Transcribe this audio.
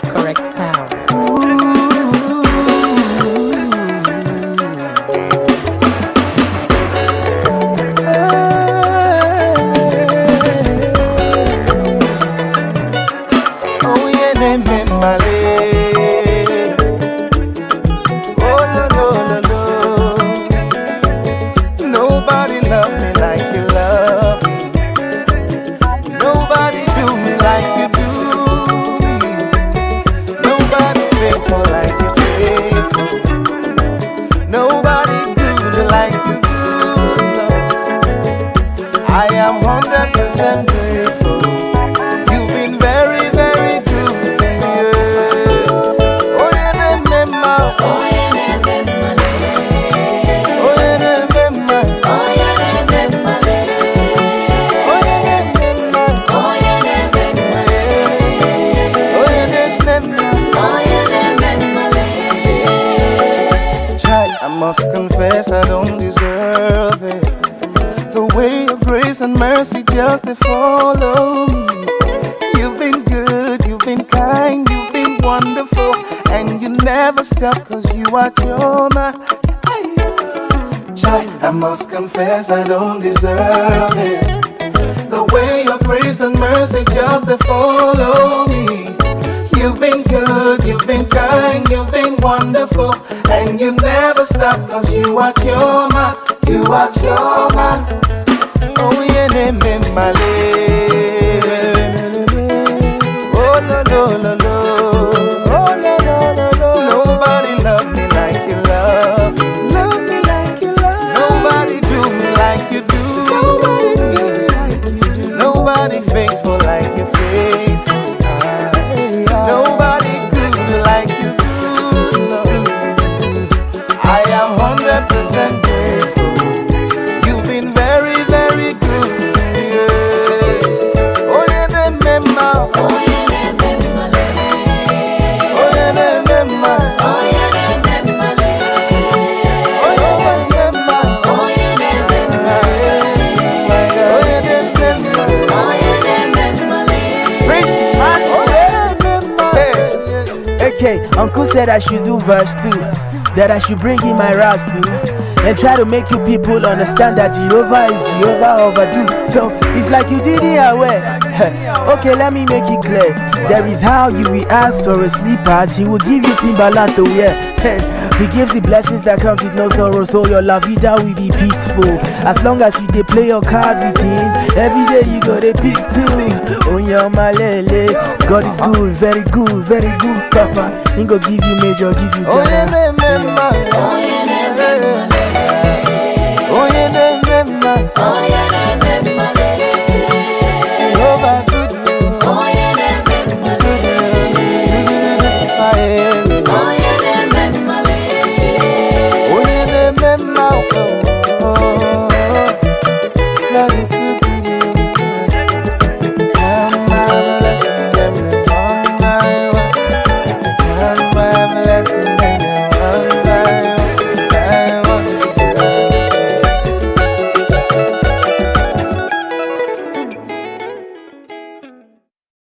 correct sound. Oh yeah, they make my leg. Oh no no no no. Nobody love me like you love me. Nobody do me like you do me. Nobody faithful like you faithful. Nobody good like you do. I am 100% grateful. You've been very, very good to me. Oh yeah, remember. Oh yeah, remember. Oh yeah, remember. Oh yeah, remember. Oh yeah, remember. Oh yeah, remember. Oh yeah, remember. Oh yeah, remember. Child, I must confess I don't deserve it. The way your grace and mercy just they follow me. You've been good, you've been kind, you've been wonderful, and you never stop cause you are Choma. Child, I must confess I don't deserve it. The way your grace and mercy just they follow me. You've been good, you've been kind, you've been wonderful, and you never stop cause you are Choma. You are Choma. Oh yeah, they make my leg. Oh no no no no. Oh no no no no. Nobody love me like you love me. Love me like you love me. Nobody do me like you do. Nobody do me like you do. Nobody faithful like you faithful. Nobody good like you do. I am 100% grateful. You've been very, very good to me. Oh yeah, remember. Oh yeah, remember. Oh yeah, remember. Oh yeah, remember. Oh yeah, remember. Oh yeah, remember. Oh yeah, remember. Oh yeah, remember. Praise man. Oh yeah, remember. Okay, Uncle said I should do verse 2, that I should bring in my raps too, and try to make you people understand that Jehovah is Jehovah overdue. So it's like you didn't aware. Okay, let me make it clear. There is how you will ask for a sleepers. He will give you Timberland to wear. He gives the blessings that comes with no sorrow, so your la vida will be peaceful. As long as you dey play your card with him, every day you go to pick two. Oh yeah, malele, God is good, very good, Papa. He go give you major, give you Oh yeah, jana. remember. Oh yeah, remember. Oh yeah, remember. Oh yeah, remember. Jehovah good. Oh yeah, remember. Oh yeah, remember. Oh yeah, remember.